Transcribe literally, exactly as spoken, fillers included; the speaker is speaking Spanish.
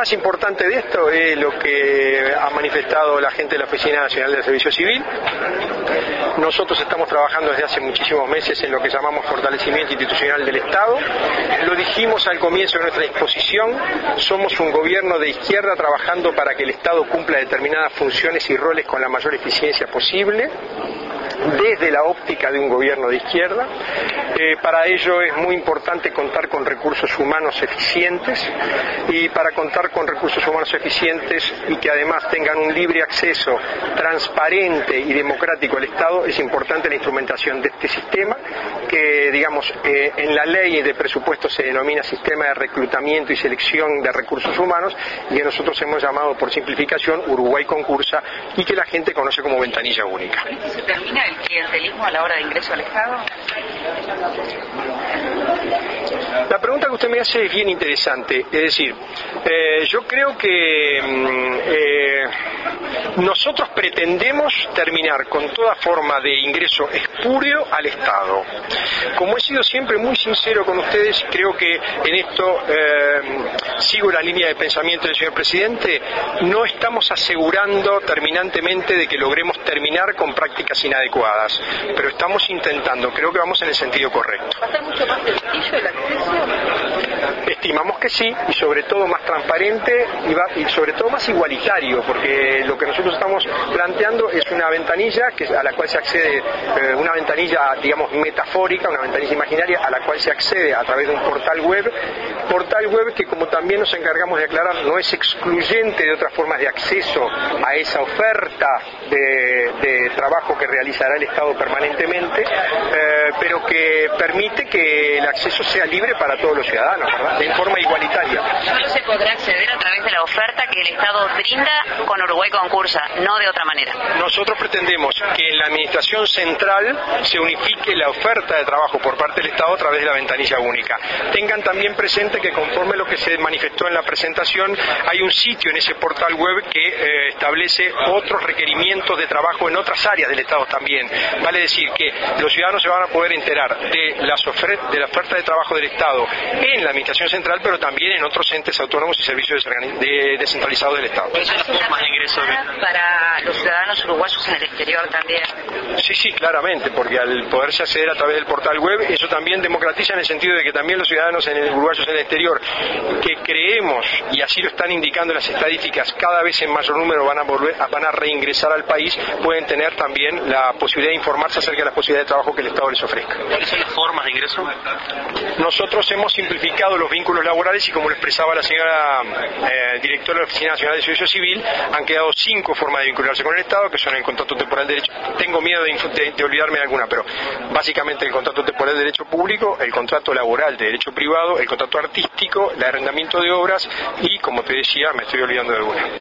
más importante de esto es lo que ha manifestado la gente de la Oficina Nacional del Servicio Civil. Nosotros estamos trabajando desde hace muchísimos meses en lo que llamamos fortalecimiento institucional del Estado. Lo dijimos al comienzo de nuestra exposición, somos un gobierno de izquierda trabajando para que el Estado cumpla determinadas funciones y roles con la mayor eficiencia posible, desde la óptica de un gobierno de izquierda. Eh, para ello es muy importante contar con recursos humanos eficientes, y para contar con recursos humanos eficientes y que además tengan un libre acceso transparente y democrático al Estado, es importante la instrumentación de este sistema que, digamos, eh, en la ley de presupuesto se denomina sistema de reclutamiento y selección de recursos humanos, y que nosotros hemos llamado por simplificación Uruguay Concursa, y que la gente conoce como ventanilla única. ¿Con esto se termina el clientelismo a la hora de ingreso al Estado? La pregunta que usted me hace es bien interesante. Es decir, eh, yo creo que eh, nosotros pretendemos terminar con toda forma de ingreso espurio al Estado. Como he sido siempre muy sincero con ustedes, creo que en esto eh, sigo la línea de pensamiento del señor presidente. No estamos asegurando terminantemente de que logremos terminar con prácticas inadecuadas, pero estamos intentando, creo que vamos en el sentido correcto. ¿Va a ser mucho más sencillo el acceso? Estimamos que sí, y sobre todo más transparente y, va, y sobre todo más igualitario, porque lo que nosotros estamos planteando es una ventanilla que, a la cual se accede, eh, una ventanilla, digamos, metafórica, una ventanilla imaginaria a la cual se accede a través de un portal web, portal web que, como también nos encargamos de aclarar, no es excluyente de otras formas de acceso a esa oferta de, de trabajo que realizará el Estado permanentemente, eh, pero que permite que el acceso sea libre para todos los ciudadanos, ¿verdad? En forma igualitaria. Solo se podrá acceder a través de la oferta que el Estado brinda con Uruguay Concursa, no de otra manera. Nosotros pretendemos que en la Administración Central se unifique la oferta de trabajo por parte del Estado a través de la ventanilla única. Tengan también presente que, conforme lo que se manifestó en la presentación, hay un sitio en ese portal web que eh, establece otros requerimientos de trabajo en otras áreas del Estado también. Vale decir que los ciudadanos se van a poder enterar de, las ofre- de la oferta de trabajo del Estado en la Administración Central, pero también en otros entes autónomos y servicios de, descentralizados del Estado. ¿Cuáles son las formas de ingreso para los ciudadanos uruguayos en el exterior también? Sí, sí, claramente, porque al poderse acceder a través del portal web, eso también democratiza en el sentido de que también los ciudadanos en el, uruguayos en el exterior, que creemos, y así lo están indicando las estadísticas, cada vez en mayor número van a volver, van a reingresar al país, pueden tener también la posibilidad de informarse acerca de las posibilidades de trabajo que el Estado les ofrezca. ¿Cuáles son las formas de ingreso? Nosotros hemos simplificado los vínculos laborales y, como lo expresaba la señora eh, directora de la Oficina Nacional de Servicio Civil, han quedado cinco formas de vincularse con el Estado, que son el contrato temporal de derecho. Tengo miedo de, de, de olvidarme de alguna, pero básicamente el contrato temporal de derecho público, el contrato laboral de derecho privado, el contrato artístico, el arrendamiento de obras y, como te decía, me estoy olvidando de alguna.